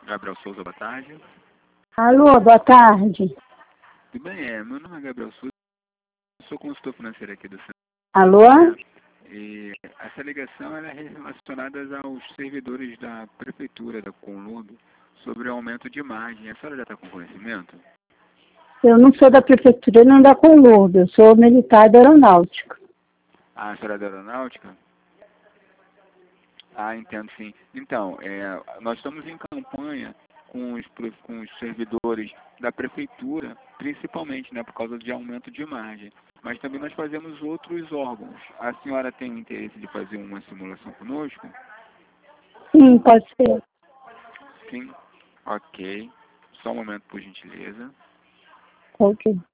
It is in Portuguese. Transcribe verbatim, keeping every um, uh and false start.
Gabriel Souza, boa tarde. Alô, boa tarde. Tudo bem, é, meu nome é Gabriel Souza, eu sou consultor financeiro aqui do Centro. Alô? E essa ligação ela é relacionada aos servidores da Prefeitura da Conludo sobre o aumento de margem. A senhora já está com conhecimento? Eu não sou da prefeitura, não da Conludo, eu sou militar da Aeronáutica. Ah, a senhora é da Aeronáutica? Ah, entendo sim. Então, é, nós estamos em campanha com os, prof- com os servidores da Prefeitura, principalmente, né, por causa de aumento de margem. Mas também nós fazemos outros órgãos. A senhora tem interesse de fazer uma simulação conosco? Sim, pode ser. Sim. Ok. Só um momento, por gentileza. Ok.